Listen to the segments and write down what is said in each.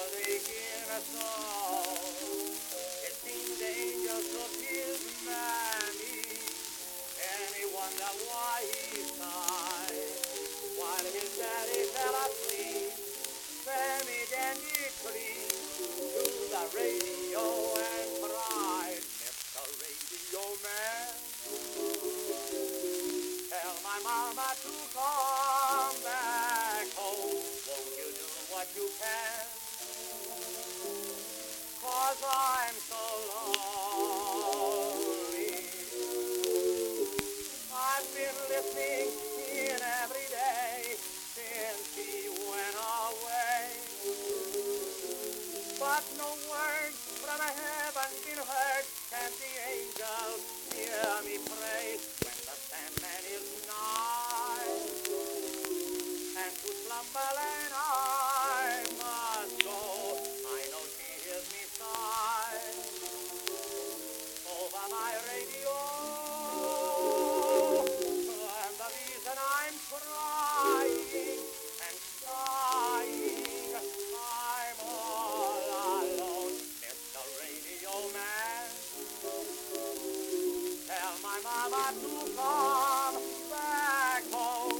aching a soul. It seems the angels took his mammy, and he wondered why he sighed. While his daddy fell asleep, Sammy Dandy creeped to the radio and cried, Mr. Radio Man, tell my mama to come back home. Won't you do what you can? 'Cause I'm so lonely. I've been listening in every day since he went away. But no word from heaven been heard. Can't the angels hear me pray when the Sandman is nigh? And to slumberland I must go. I know she hears me sigh over my radio. And the reason I'm crying and sighing, I'm all alone. Mr. Radio Man, tell my mama to come back home.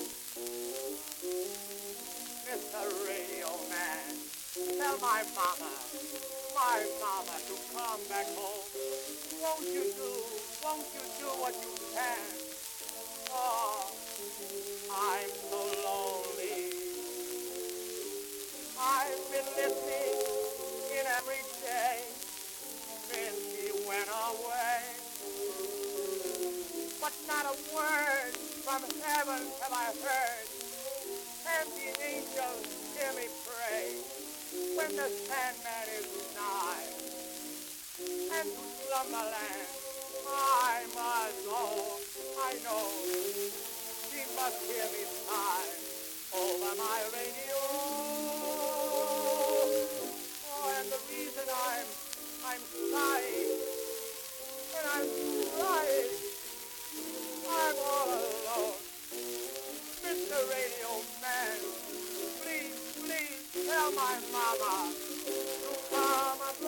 Mr. Radio Man, tell my mama to come back home. Won't you do what you can? Oh, I'm so lonely. I've been listening in every day since he went away. But not a word from heaven have I heard. And the angels hear me pray when the Sandman is nigh. And to slumberland I must go. I know she must hear me sigh over my radio. Oh, and the reason I'm sighing and I'm crying, I'm all alone. Mr. Radio Man, please tell my mama to come